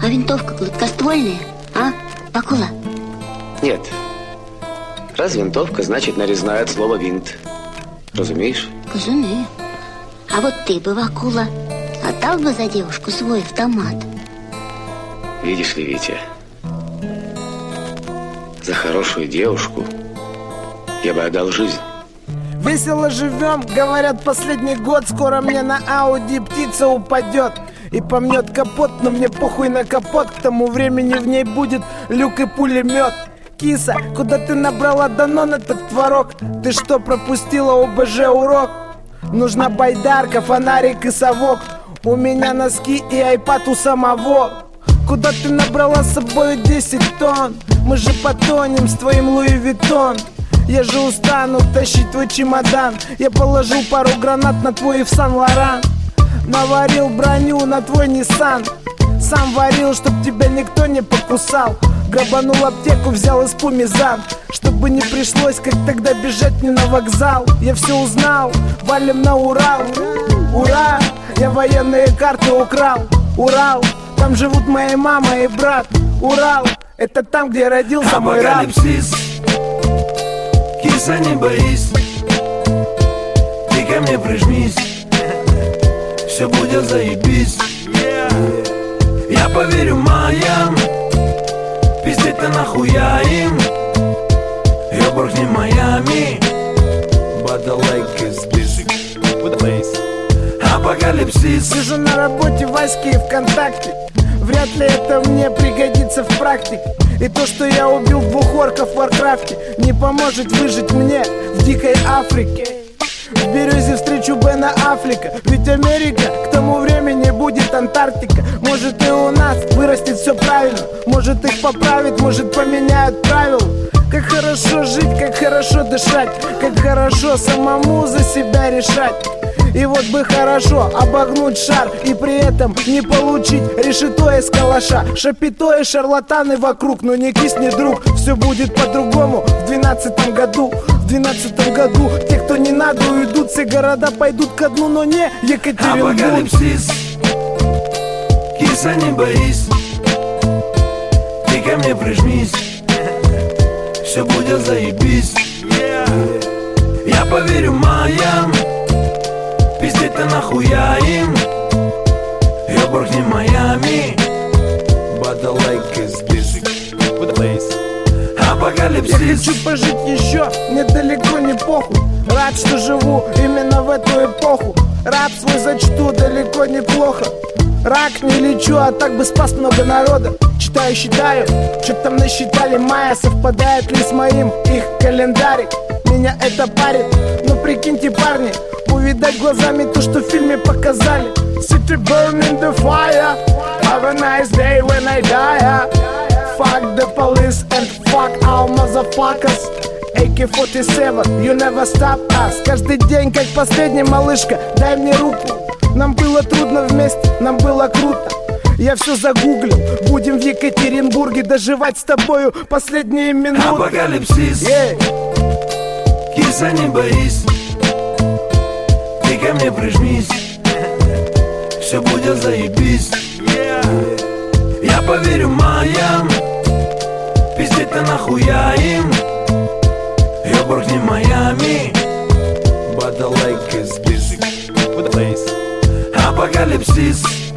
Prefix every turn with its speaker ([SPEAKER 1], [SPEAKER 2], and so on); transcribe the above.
[SPEAKER 1] винтовка гладкоствольная, а, Вакула?
[SPEAKER 2] Нет. Раз винтовка, значит нарезная от слова винт. Разумеешь?
[SPEAKER 1] Разумею. А вот ты бы, Вакула, отдал бы за девушку свой автомат?
[SPEAKER 2] Видишь ли, Витя, за хорошую девушку я бы отдал жизнь.
[SPEAKER 3] Весело живем, говорят, последний год. Скоро мне на Ауди птица упадет и помнет капот, но мне похуй на капот. К тому времени в ней будет люк и пулемет. Киса, куда ты набрала Данон этот творог? Ты что, пропустила ОБЖ урок? Нужна байдарка, фонарик и совок. У меня носки и айпад у самого. Куда ты набрала с собой 10 тонн? Мы же потонем с твоим Луи Виттон. Я же устану тащить твой чемодан. Я положил пару гранат на твой Сан-Лоран. Наварил броню на твой Ниссан. Сам варил, чтоб тебя никто не покусал. Грабанул аптеку, взял из пумизан, чтобы не пришлось, как тогда, бежать мне на вокзал. Я все узнал, валим на Урал. Ура, я военные карты украл. Урал, там живут моя мама и брат. Урал, это там, где родился мой раб.
[SPEAKER 4] Апокалипсис, киса, не боись, ты ко мне прижмись, все будет заебись. Я поверю маям, пиздеть-то нахуя им. Ёбург не Майами, but the lake is busy with the place. Апокалипсис.
[SPEAKER 3] Сижу на работе в Аське и ВКонтакте. Вряд ли это мне пригодится в практике. И то, что я убил 2 орков в Варкрафте, не поможет выжить мне в дикой Африке. В Березе встречу Бена Аффлека, ведь Америка к тому времени будет Антарктика. Может и у нас вырастет все правильно, может их поправят, может поменяют правила. Как хорошо жить, как хорошо дышать, как хорошо самому за себя решать. И вот бы хорошо обогнуть шар и при этом не получить решето из калаша. Шапито и шарлатаны вокруг, но не кисни, друг, все будет по-другому в 12-м году. В 12-м году те, кто не надо, уйдут, все города пойдут ко дну, но не Екатеринбург.
[SPEAKER 4] Апокалипсис, киса, не боись, ты ко мне прижмись, все будет заебись. Я поверю маям, пиздеть-то нахуя им. Ёбург не Майами, but the lake is busy with the place. Апокалипсис.
[SPEAKER 3] Я хочу пожить еще, мне далеко не похуй. Рад, что живу именно в эту эпоху. Раб свой зачту далеко неплохо. Рак не лечу, а так бы спас много народа. Читаю, считаю, что там насчитали майя. Совпадает ли с моим их календарик? Меня это парит, но прикиньте, парни, увидать глазами то, что в фильме показали. City burn in the fire, have a nice day when I die. Fuck the police and fuck all motherfuckers. AK-47, you never stop us. Каждый день как последний, малышка, дай мне руку. Нам было трудно вместе, нам было круто. Я все загуглил, будем в Екатеринбурге доживать с тобою последние минуты.
[SPEAKER 4] Апокалипсис, киса, не боись, ты ко мне прижмись, все будет заебись. Я поверю маям, пиздеть-то нахуя им. Ёбург не Майами, but the lake is busy with the place. Апокалипсис.